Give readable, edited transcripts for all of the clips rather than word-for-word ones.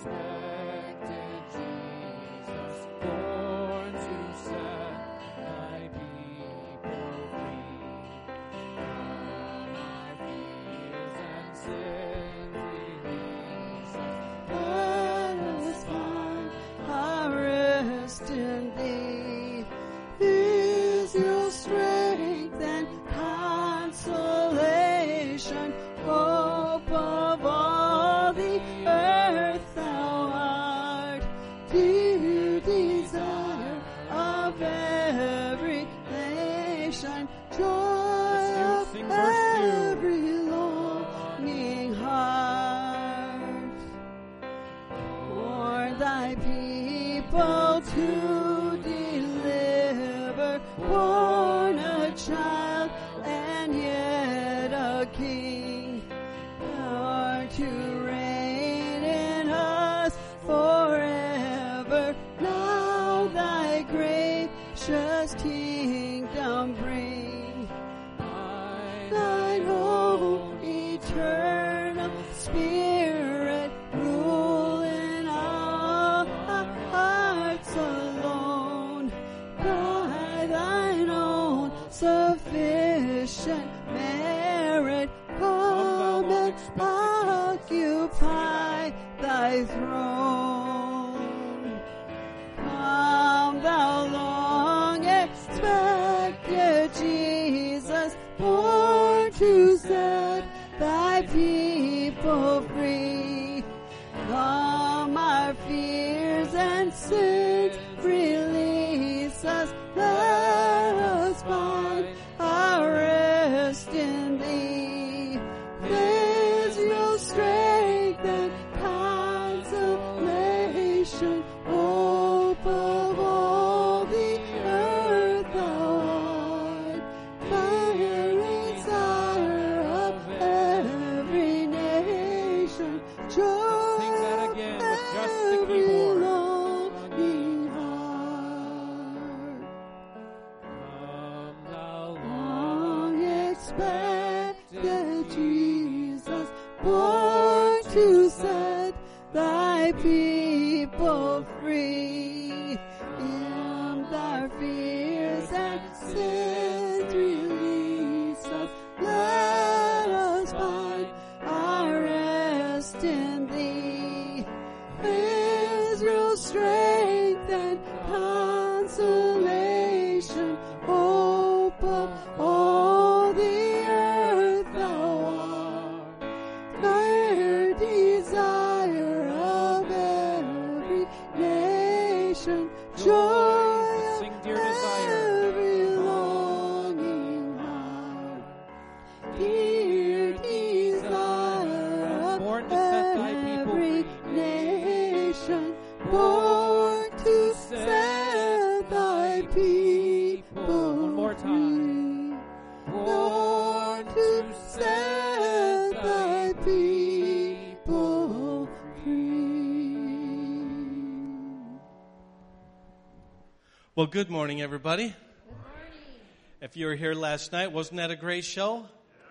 Well, good morning, everybody. Good morning. If you were here last night, wasn't that a great show?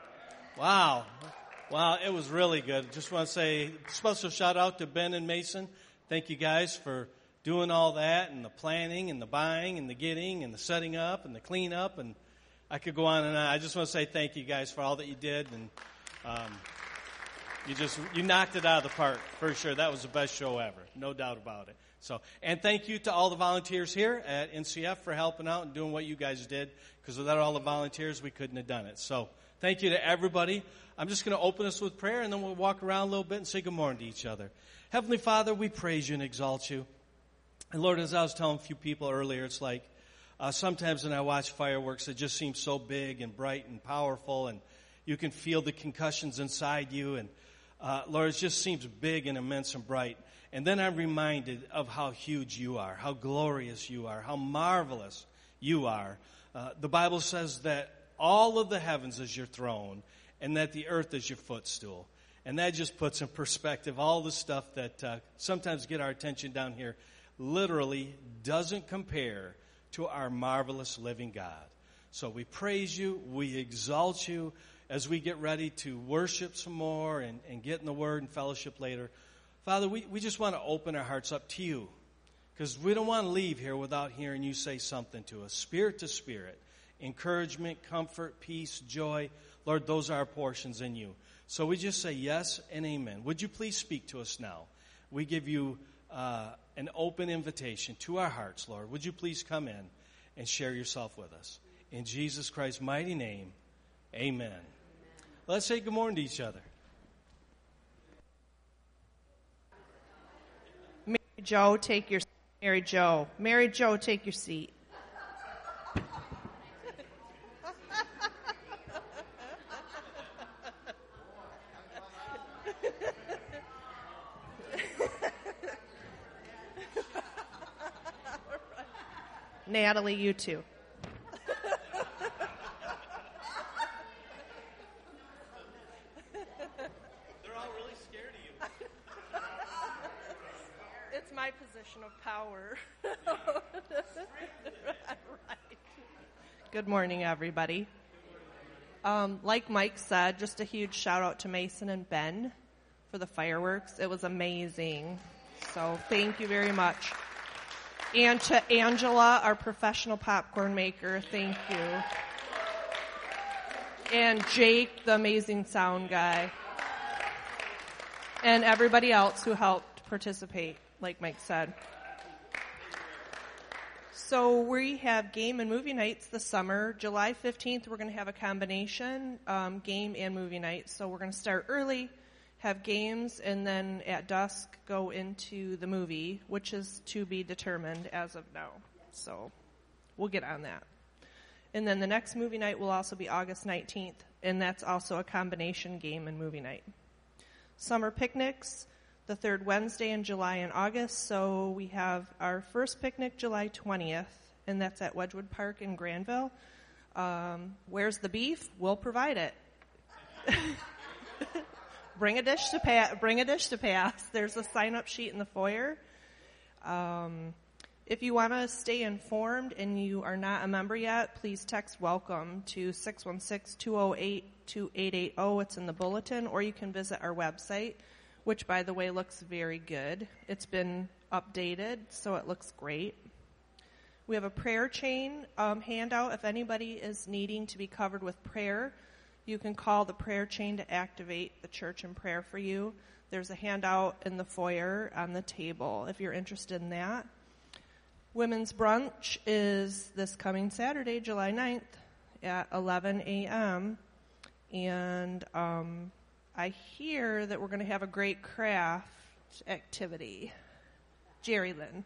Wow. Wow, it was really good. Just want to say a special shout out to Ben and Mason. Thank you guys for doing all that and the planning and the buying and the getting and the setting up and the cleanup. And I could go on and on. I just want to say thank you guys for all that you did. And you knocked it out of the park for sure. That was the best show ever. No doubt about it. So, and thank you to all the volunteers here at NCF for helping out and doing what you guys did, because without all the volunteers, we couldn't have done it. So, thank you to everybody. I'm just going to open us with prayer, and then we'll walk around a little bit and say good morning to each other. Heavenly Father, we praise you and exalt you. And Lord, as I was telling a few people earlier, it's like sometimes when I watch fireworks, it just seems so big and bright and powerful, and you can feel the concussions inside you. And Lord, it just seems big and immense and bright. And then I'm reminded of how huge you are, how glorious you are, how marvelous you are. The Bible says that all of the heavens is your throne and that the earth is your footstool. And that just puts in perspective all the stuff that sometimes get our attention down here literally doesn't compare to our marvelous living God. So we praise you, we exalt you as we get ready to worship some more and get in the Word and fellowship later. Father, we just want to open our hearts up to you because we don't want to leave here without hearing you say something to us, spirit to spirit, encouragement, comfort, peace, joy. Lord, those are our portions in you. So we just say yes and amen. Would you please speak to us now? We give you an open invitation to our hearts, Lord. Would you please come in and share yourself with us? In Jesus Christ's mighty name, amen. Let's say good morning to each other. Mary Jo, take your seat. Mary Jo. Mary Jo, take your seat. Natalie, you too. They're all really scared of you. It's my position of power. Right. Good morning, everybody. Like Mike said, just a huge shout out to Mason and Ben for the fireworks. It was amazing. So thank you very much. And to Angela, our professional popcorn maker, thank you. And Jake, the amazing sound guy. And everybody else who helped participate, like Mike said. So we have game and movie nights this summer. July 15th, we're going to have a combination, game and movie night. So we're going to start early, have games, and then at dusk go into the movie, which is to be determined as of now. So we'll get on that. And then the next movie night will also be August 19th, and that's also a combination game and movie night. Summer picnics, the third Wednesday in July and August. So we have our first picnic July 20th, and that's at Wedgwood Park in Granville. Where's the beef? We'll provide it. Bring a dish to pass. There's a sign-up sheet in the foyer. If you want to stay informed and you are not a member yet, please text WELCOME to 616-208-2880. It's in the bulletin, or you can visit our website, which, by the way, looks very good. It's been updated, so it looks great. We have a prayer chain handout. If anybody is needing to be covered with prayer, you can call the prayer chain to activate the church in prayer for you. There's a handout in the foyer on the table if you're interested in that. Women's brunch is this coming Saturday, July 9th at 11 a.m. And I hear that we're going to have a great craft activity. Jerry Lynn.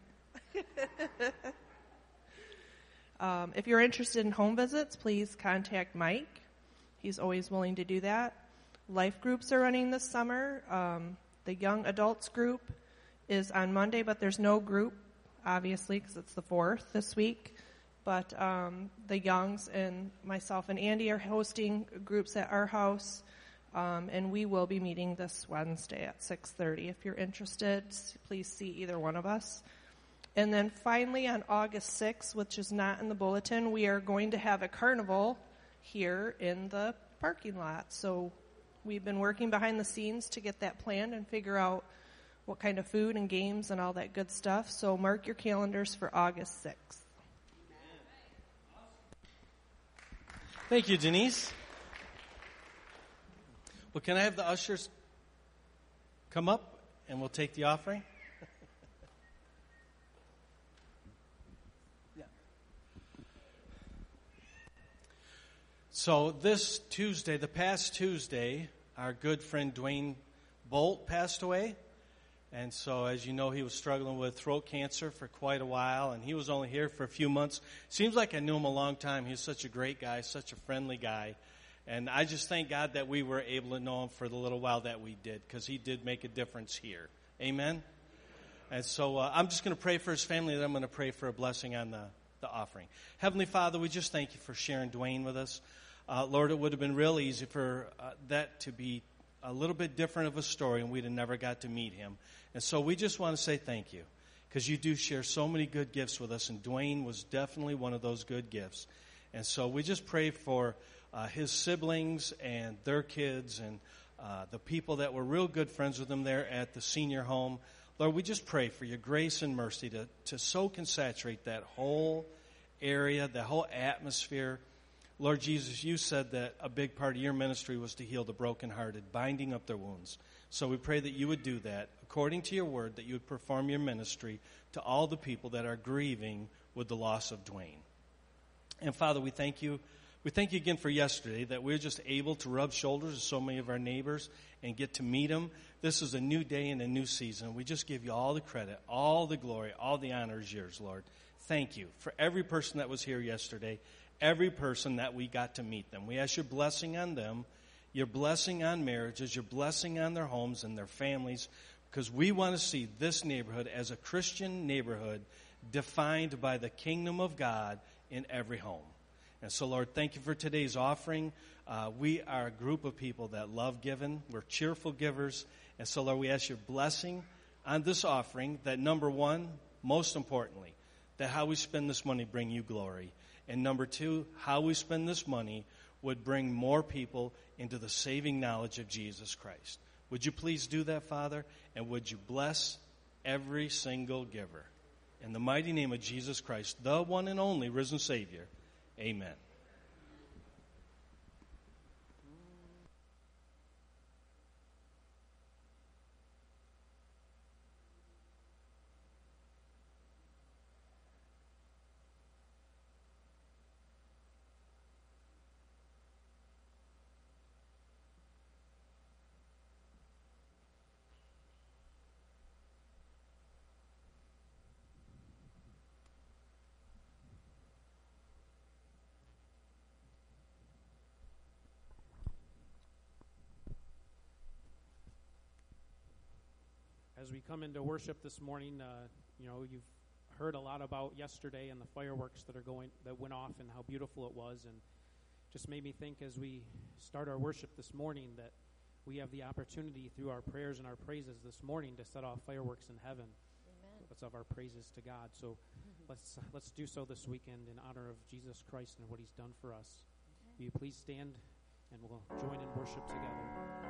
If you're interested in home visits, please contact Mike. He's always willing to do that. Life groups are running this summer. The young adults group is on Monday, but there's no group, obviously, because it's the 4th this week. But the youngs and myself and Andy are hosting groups at our house, and we will be meeting this Wednesday at 6:30. If you're interested, please see either one of us. And then finally, on August 6th, which is not in the bulletin, we are going to have a carnival here in the parking lot. So we've been working behind the scenes to get that planned and figure out what kind of food and games and all that good stuff. So mark your calendars for August 6th. Thank you, Denise. Well, can I have the ushers come up and we'll take the offering? So this Tuesday, the past Tuesday, our good friend Dwayne Bolt passed away. And so, as you know, he was struggling with throat cancer for quite a while, and he was only here for a few months. Seems like I knew him a long time. He was such a great guy, such a friendly guy. And I just thank God that we were able to know him for the little while that we did, because he did make a difference here. Amen? And so I'm just going to pray for his family, and then I'm going to pray for a blessing on the offering. Heavenly Father, we just thank you for sharing Dwayne with us. Lord, it would have been real easy for that to be a little bit different of a story, and we'd have never got to meet him. And so we just want to say thank you, because you do share so many good gifts with us, and Dwayne was definitely one of those good gifts. And so we just pray for his siblings and their kids, and the people that were real good friends with him there at the senior home. Lord, we just pray for your grace and mercy to soak and saturate that whole area, the whole atmosphere. Lord Jesus, you said that a big part of your ministry was to heal the brokenhearted, binding up their wounds. So we pray that you would do that, according to your word, that you would perform your ministry to all the people that are grieving with the loss of Dwayne. And Father, we thank you. We thank you again for yesterday, that we're just able to rub shoulders with so many of our neighbors and get to meet them. This is a new day and a new season. We just give you all the credit, all the glory, all the honor is yours, Lord. Thank you for every person that was here yesterday, every person that we got to meet them. We ask your blessing on them, your blessing on marriages, your blessing on their homes and their families, because we want to see this neighborhood as a Christian neighborhood defined by the kingdom of God in every home. And so, Lord, thank you for today's offering. We are a group of people that love giving. We're cheerful givers. And so, Lord, we ask your blessing on this offering, that number one, most importantly, that how we spend this money bring you glory. And number two, how we spend this money would bring more people into the saving knowledge of Jesus Christ. Would you please do that, Father? And would you bless every single giver? In the mighty name of Jesus Christ, the one and only risen Savior, amen. As we come into worship this morning, you've heard a lot about yesterday and the fireworks that went off and how beautiful it was, and just made me think as we start our worship this morning that we have the opportunity through our prayers and our praises this morning to set off fireworks in heaven. Amen. Let's have our praises to God. So let's do so this weekend in honor of Jesus Christ and what he's done for us. Okay. Will you please stand and we'll join in worship together.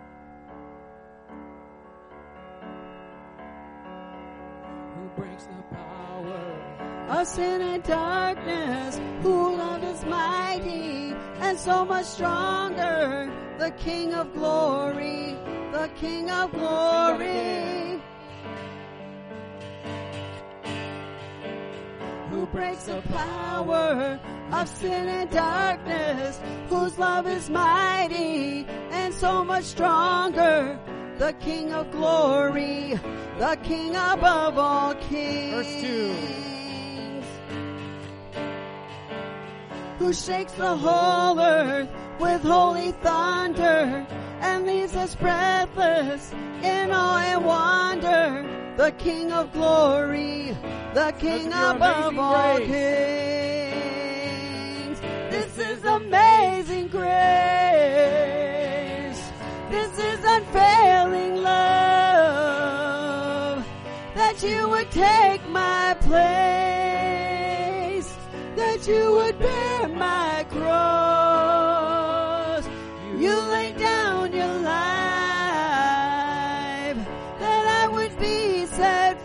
Who breaks the power of sin and darkness, who love is mighty and so much stronger, the King of glory, the King of glory. Who breaks the power of sin and darkness, whose love is mighty and so much stronger, the King of glory, the King above all kings. Verse 2. Who shakes the whole earth with holy thunder and leaves us breathless in awe and wonder, the King of glory, the King above all kings. This is amazing grace. This is unfailing love, that you would take my place, that you would bear my cross. You laid down your life, that I would be set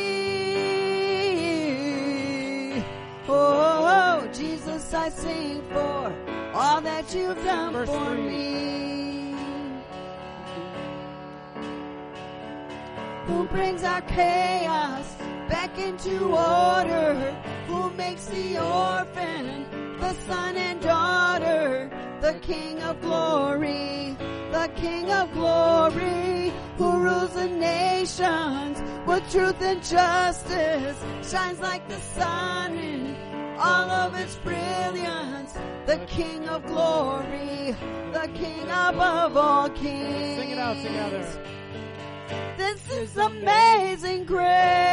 free. Oh, Jesus, I sing for all that you've done Verse for 3. me. Who brings our chaos back into order, who makes the orphan the son and daughter, the King of glory, the King of glory, who rules the nations with truth and justice, shines like the sun in all of its brilliance, the King of glory, the King above all kings. Sing it out together. This is amazing grace.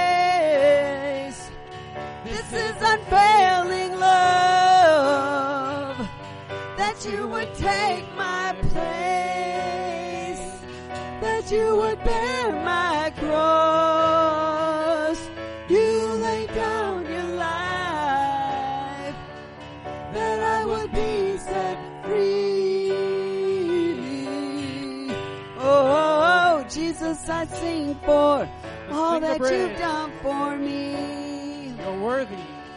This is unfailing love, that you would take my place, that you would bear my cross. You laid down your life, that I would be set free. Oh, Jesus, I sing for all sing the that praise. you've done for me. You're worthy.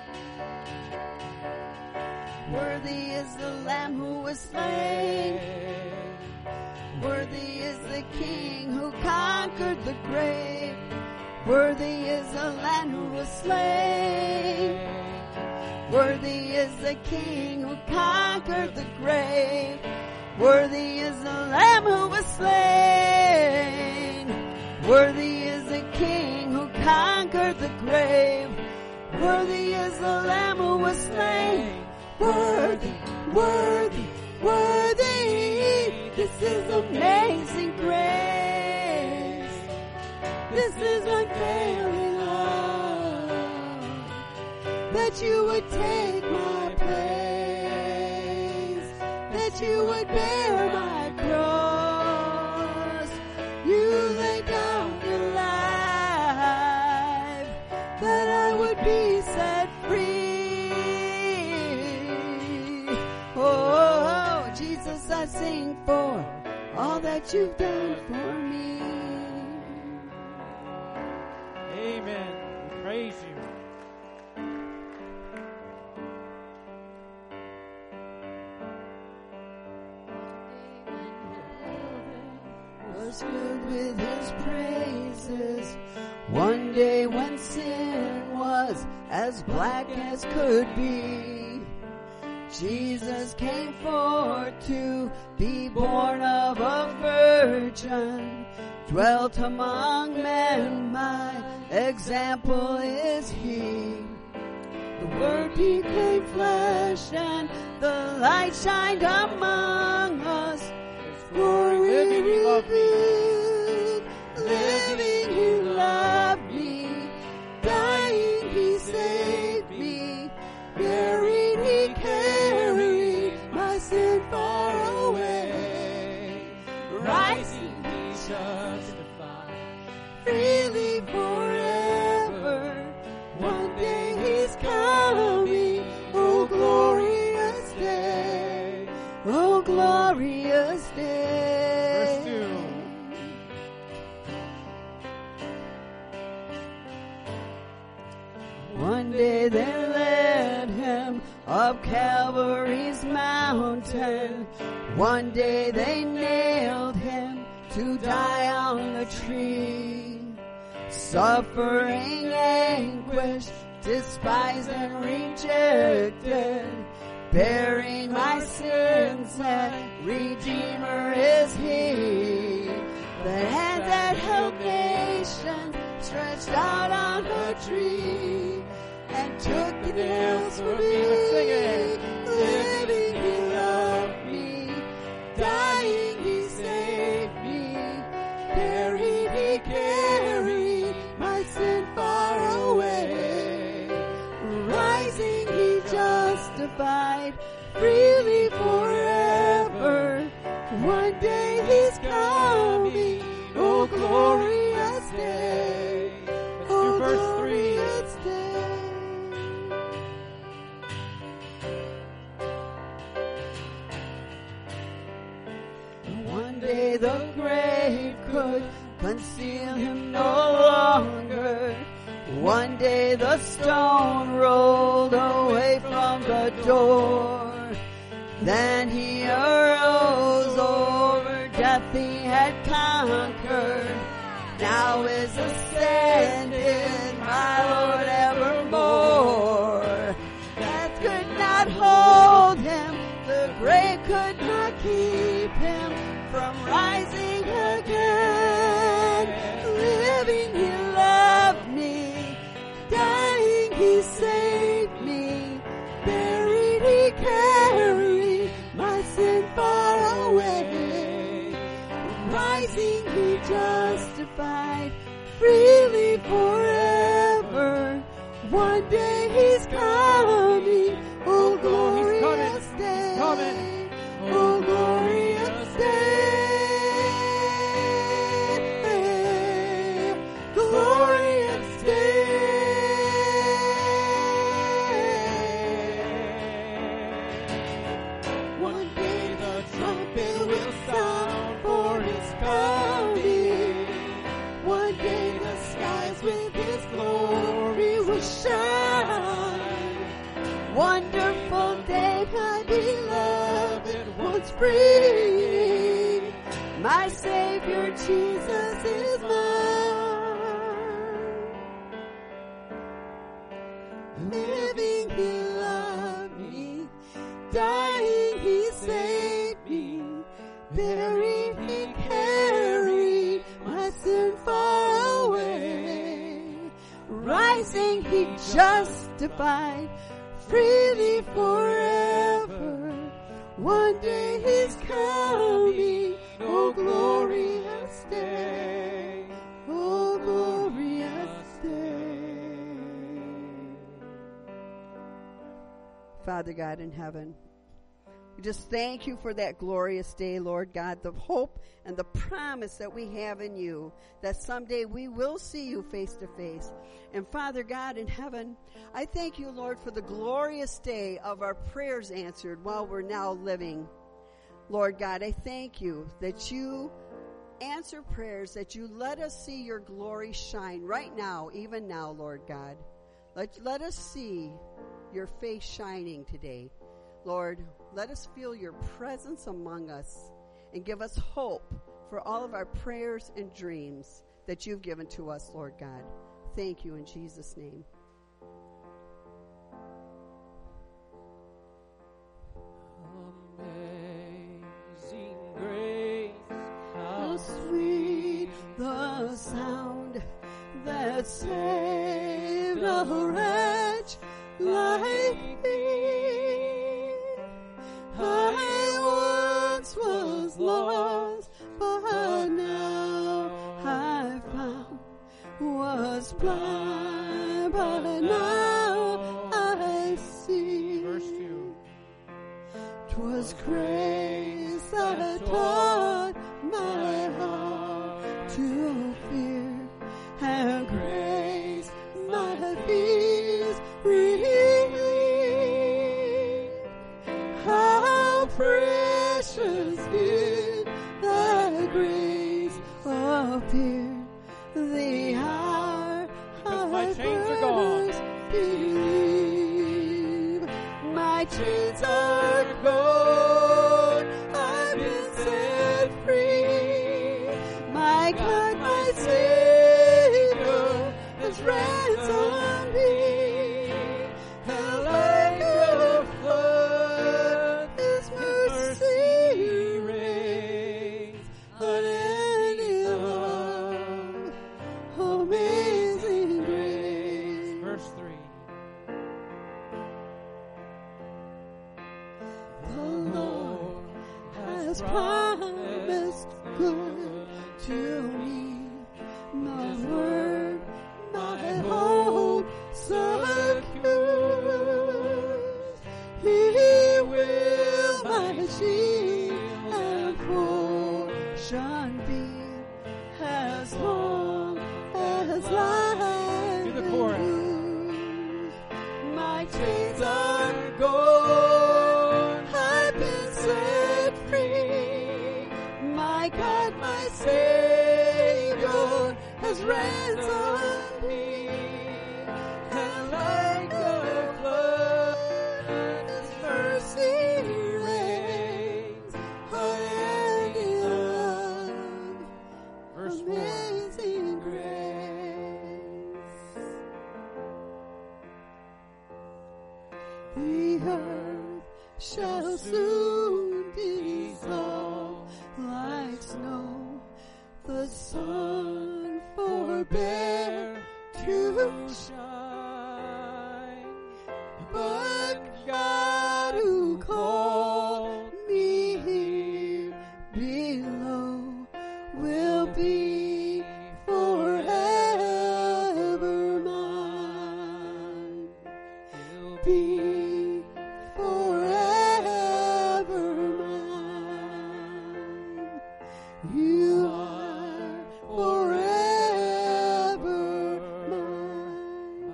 Worthy is the Lamb who was slain. Worthy is the King who conquered the grave. Worthy is the Lamb who was slain. Worthy is the King who conquered the grave. Worthy is the Lamb who was slain. Worthy is the King who conquered the grave. Worthy is the Lamb who was slain. Worthy, worthy, worthy. This is amazing grace. This is unfailing love. That you would take my place. That you would bear my cross. You laid down your life. That I would be set free. Oh, Jesus, I sing for all that you've done for me. Amen. We praise you. Was filled with his praises. One day when sin was as black as could be, Jesus came forth to be born of a virgin, dwelt among men, my example is he. The Word became flesh and the light shined among us. His glory revealed, living he loved me, dying he saved me, buried he carried my sin far away, rising he justified, freely forever. One day he's coming, oh glorious day, oh glorious day. Verse 2. One day they led him up Calvary's mountain. One day they nailed him to die on the tree. Suffering anguish, despised and rejected, bearing my sins, and Redeemer is he. The hand that held nations stretched out on a tree, and took the nails for me. Living he loved me, dying he saved me, buried he carried my sin far away, rising he justified, freely forever. One day he's coming, oh glorious day, oh verse 3. glorious day. One day the grave could conceal him no longer. One day the stone rolled away from the door. Then he arose, over death he had conquered. Now is ascended, my Lord, evermore. Death could not hold him, the grave could not keep him from rising again. Living he loved me, dying he saved me, buried he carried my sin far away, rising he justified, freely forever. One day he's coming, oh glorious day, He's coming. oh glorious day, glorious day. One day the trumpet will sound for his coming. shine. Wonderful day, my beloved ones bring. My Savior Jesus is mine. Living He loved me, dying He saved me, buried He carried my sin far away, rising He justified, freely forever. One day He's coming, oh glorious day, oh glorious day. Father God in heaven, we just thank you for that glorious day, Lord God, the hope and the promise that we have in you, that someday we will see you face to face. And Father God in heaven, I thank you, Lord, for the glorious day of our prayers answered while we're now living. Lord God, I thank you that you answer prayers, that you let us see your glory shine right now, even now, Lord God. Let us see your face shining today. Lord, let us feel your presence among us and give us hope for all of our prayers and dreams that you've given to us, Lord God. Thank you in Jesus' name. Amazing grace, How sweet the sound that saved a wretch like me. I once was lost, but now I found. Was blind, but now I see. Verse 2. 'Twas grace that taught my heart to fear, and grace my fears relieved. How precious did that grace appear, the hour my chains are gone. Believe. My chains are gone. I've been set free. My God, my Savior has ransomed me. And like a flood, His mercy reigns. Unending love, amazing grace. Verse 3. The Lord has promised good to me. My word, my hope secures. He will my shield and portion be, as long as life Do the chorus. endures. My chains are gone. I've been set free. My God, my Savior has ransomed me. And like a flood, His mercy reigns. Unending love, Verse 4. amazing grace. The earth shall soon dissolve like snow. The sun forbear to shine. But God who called me here below will be forever mine. He'll be forever mine. You are forever mine.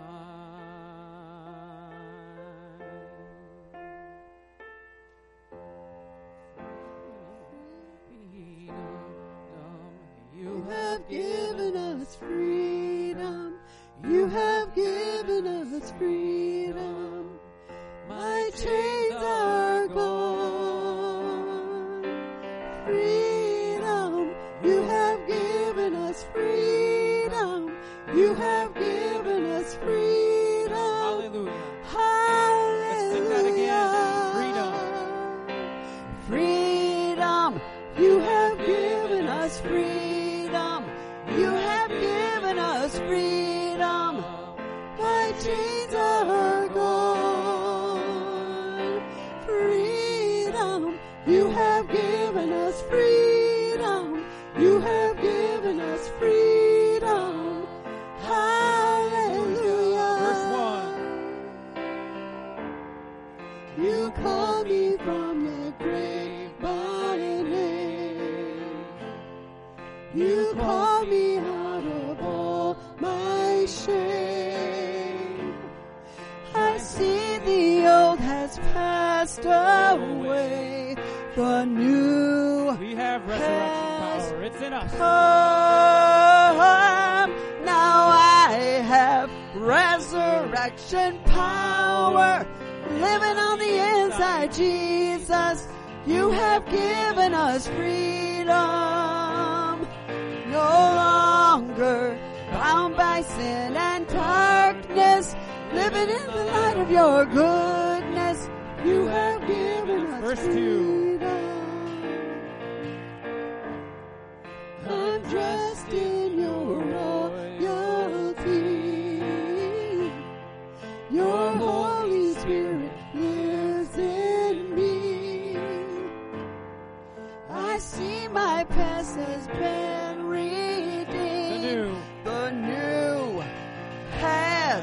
You have given us freedom. You have given us us freedom. My chains are gone. Freedom, you have given us freedom. You have given us freedom. Hallelujah. Hallelujah. Let's sing that again. Freedom, you have given us freedom. You have given us freedom. My chains are gone. Freedom, you have given us freedom. You have given us freedom. Hallelujah. Verse 1. You called me from the grave by name. You called me out of all my shame. I see the old has passed away. The new We have resurrection power. It's in us. come. Now I have resurrection power living on the inside, Jesus. You have given us freedom. No longer bound by sin and darkness, living in the light of your goodness. You have given us Verse 2. freedom. I'm dressed in your royalty. Your Holy Spirit lives in me. I see my past has been redeemed. The new has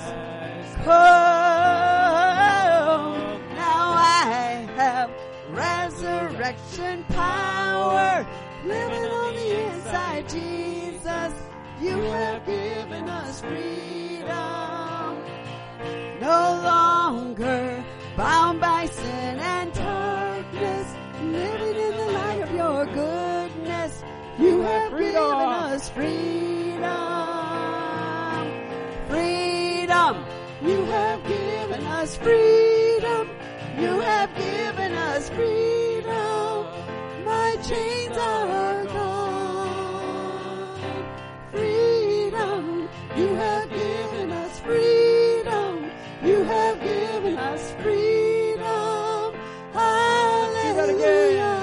come. Now I have resurrection power living on the inside, Jesus. You have given us freedom. No longer bound by sin and darkness, living in the light of your goodness. You have given us freedom. Freedom. You have given us freedom. You have given us freedom. My chains are gone. Freedom. You have given us freedom. You have given us freedom. Hallelujah.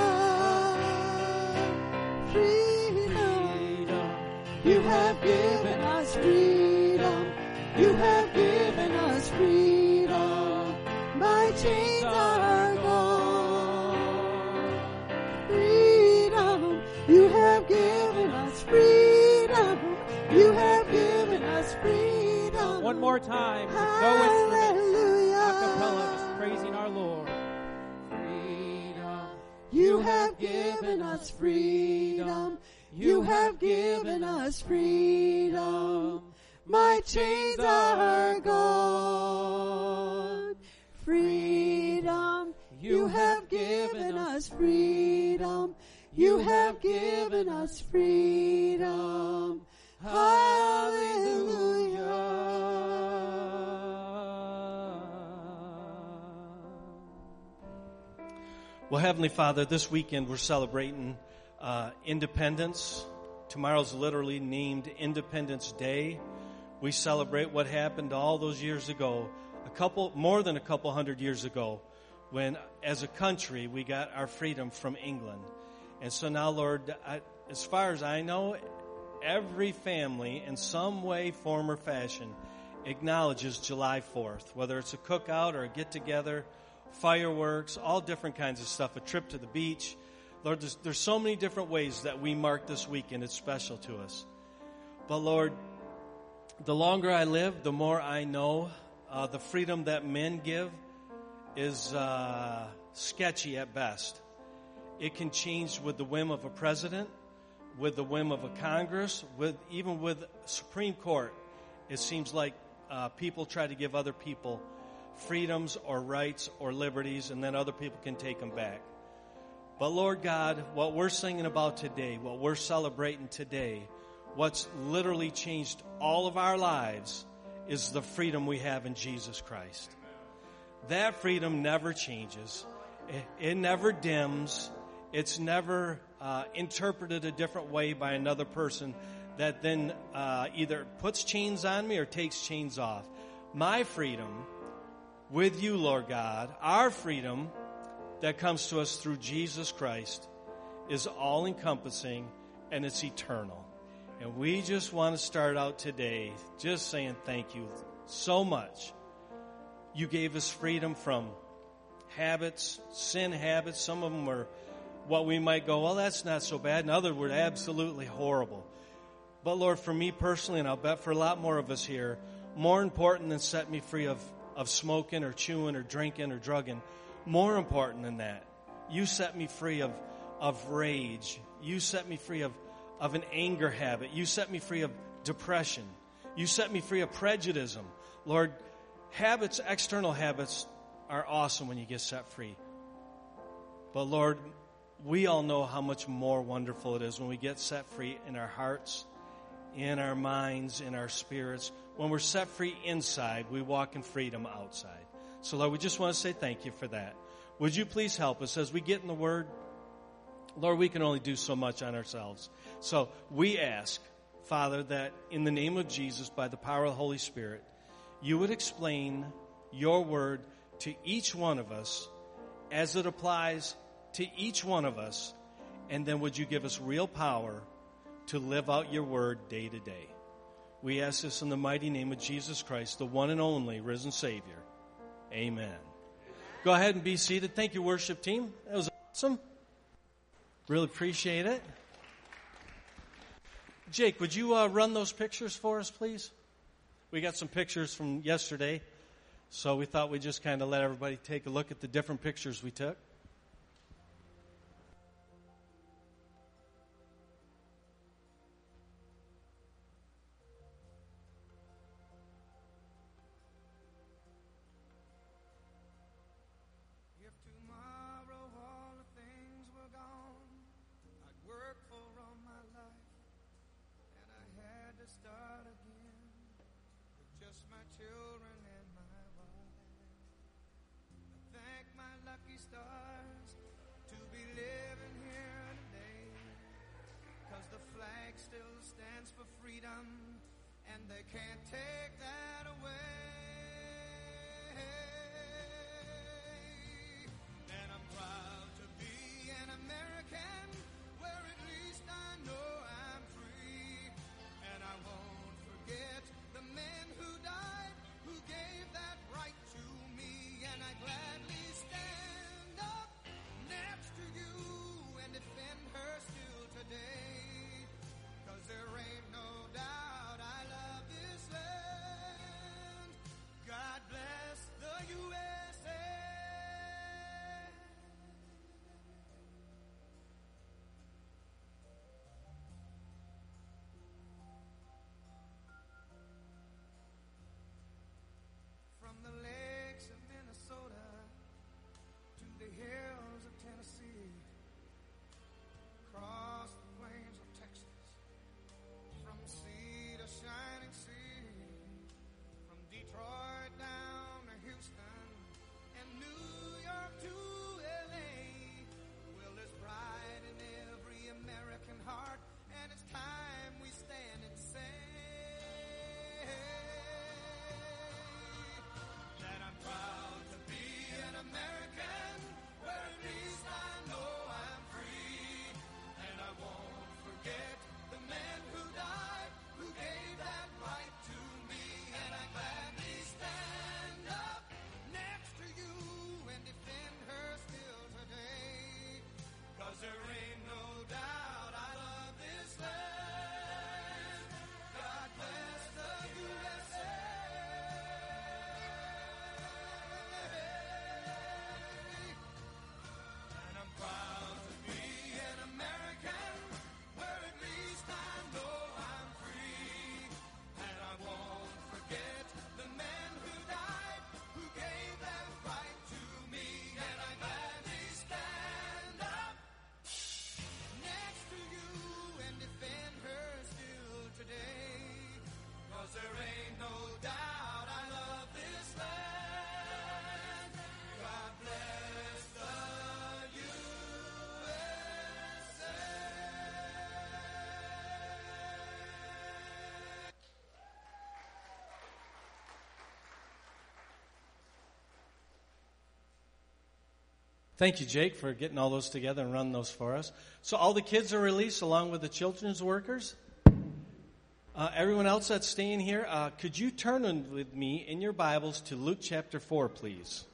Freedom. You have given us freedom. You have given us freedom. My chains are gone. Freedom. You have given us freedom. You have given us freedom. One more time. With no instruments. Hallelujah. Acapella, just praising our Lord. Freedom. You have given us freedom. You have given us freedom. My chains are gone. Freedom. You have given us freedom. You have given us freedom. Hallelujah. Well, Heavenly Father, this weekend we're celebrating independence. Tomorrow's literally named Independence Day. We celebrate what happened all those years ago, more than a couple hundred years ago, when as a country we got our freedom from England. And so now, Lord, as far as I know, every family in some way, form, or fashion acknowledges July 4th, whether it's a cookout or a get-together, fireworks, all different kinds of stuff, a trip to the beach. Lord, there's so many different ways that we mark this weekend. It's special to us. But, Lord, the longer I live, the more I know the freedom that men give is sketchy at best. It can change with the whim of a president, with the whim of a Congress, even with Supreme Court. It seems like people try to give other people freedoms or rights or liberties, and then other people can take them back. But Lord God, what we're singing about today, what we're celebrating today, what's literally changed all of our lives is the freedom we have in Jesus Christ. That freedom never changes. It never dims. It's never interpreted a different way by another person that then either puts chains on me or takes chains off. My freedom with you, Lord God, our freedom that comes to us through Jesus Christ is all-encompassing and it's eternal. And we just want to start out today just saying thank you so much. You gave us freedom from habits, sin habits. Some of them were what we might go, well, that's not so bad. And others were absolutely horrible. But Lord, for me personally, and I'll bet for a lot more of us here, more important than set me free of smoking or chewing or drinking or drugging, more important than that, you set me free of rage. You set me free of an anger habit. You set me free of depression. You set me free of prejudice. Lord, habits, external habits are awesome when you get set free. But Lord, we all know how much more wonderful it is when we get set free in our hearts, in our minds, in our spirits. When we're set free inside, we walk in freedom outside. So Lord, we just want to say thank you for that. Would you please help us as we get in the Word? Lord, we can only do so much on ourselves. So we ask, Father, that in the name of Jesus, by the power of the Holy Spirit, you would explain your Word to each one of us as it applies to each one of us. And then would you give us real power to live out your Word day to day. We ask this in the mighty name of Jesus Christ, the one and only risen Savior. Amen. Go ahead and be seated. Thank you, worship team. That was awesome. Really appreciate it. Jake, would you run those pictures for us, please? We got some pictures from yesterday, so we thought we'd just kind of let everybody take a look at the different pictures we took. There ain't no doubt I love this land. Thank you, Jake, for getting all those together and running those for us. So all the kids are released along with the children's workers. Everyone else that's staying here, could you turn with me in your Bibles to Luke chapter 4, please?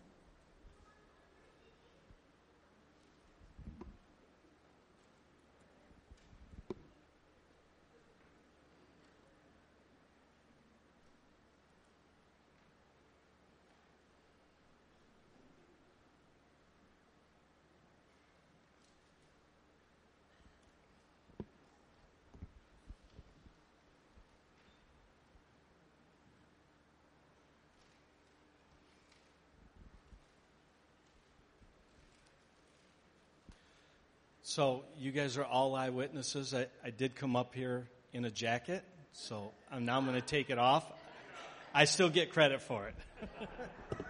So you guys are all eyewitnesses. I did come up here in a jacket, so now I'm going to take it off. I still get credit for it.